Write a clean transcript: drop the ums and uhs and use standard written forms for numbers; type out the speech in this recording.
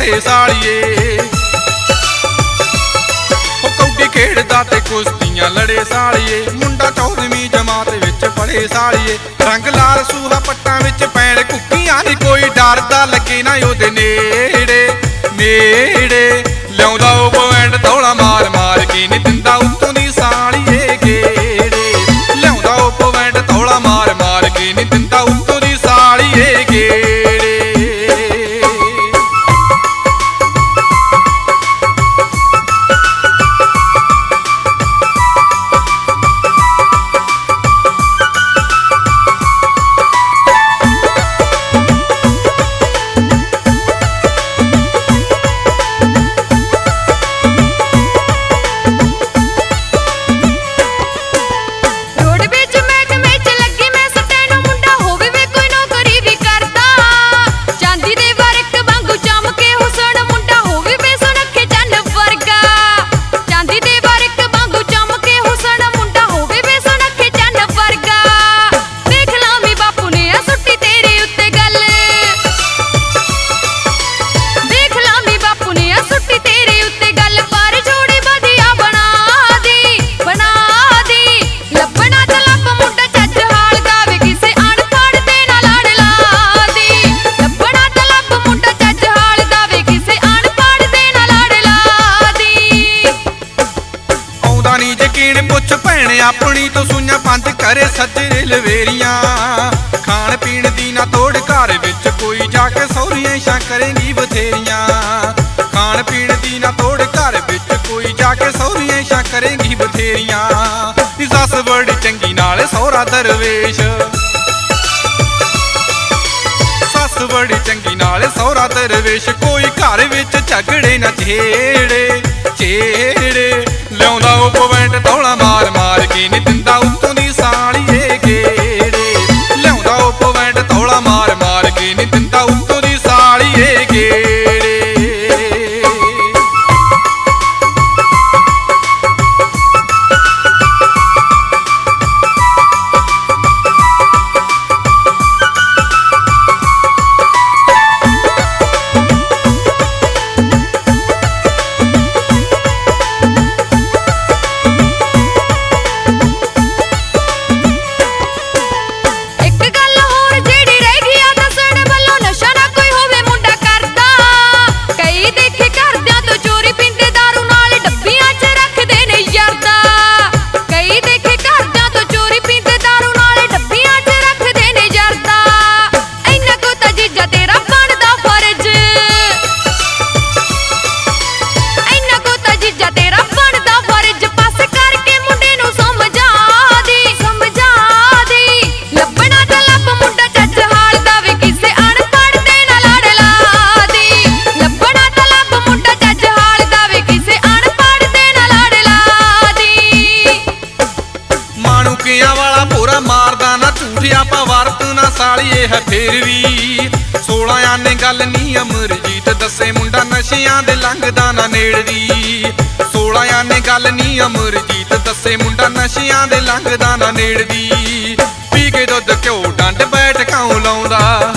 पढ़े सालिए। हो कौडी खेड़दा ते कुश्तियां लड़े सालिए। मुंडा 14वीं जमात विच पढ़े सालिए। रंग लाल सूहा पट्टां विच पैण कुक्कियां नी कोई डरदा लगे ना ओहदे नेड़े नेड़े। लिआउंदा ओ पवैंड धौला मार मार के नी दिंदा उत्तों दी सालिए गेड़े। लिआउंदा ओ पवैंड धौला मार मार के नी दिंदा उत्तों दी सालिए गेड़े। पुछ भैने अपनी तो सुइयां पंज करे सजरे लवेरियां। खाण पीण दी ना तोड़ घर विच कोई जाके सौहरियां इशां करेंगी बथेरियां। खाण पीण दी ना तोड़ घर विच कोई जाके सौहरियां इशां करेंगी बथेरियां। सस बड़ी चंगी नाल सौहरा दरवेश। सस बड़ी चंगी नाल सौहरा दरवेश। कोई घर विच झगड़े ना छेड़े छेड़े। लिआउंदा ओ पवैंड धौला मार मार के नी दिंदा उत्तों दी सालिए गेड़े। लिआउंदा ओ पवैंड धौला मार मार के नी दिंदा उत्तों दी सालिए गेड़े। सालिए है फिर भी 16 आने गल नी अमरजीत दसे मुंडा नशियां दे लंघदा ना नेड़दी। 16 आने गल नी अमरजीत दसे मुंडा नशियां दे लंघदा ना नेड़दी। पी के दुध घ्यो डंड बैठ काऊं लाउंदा।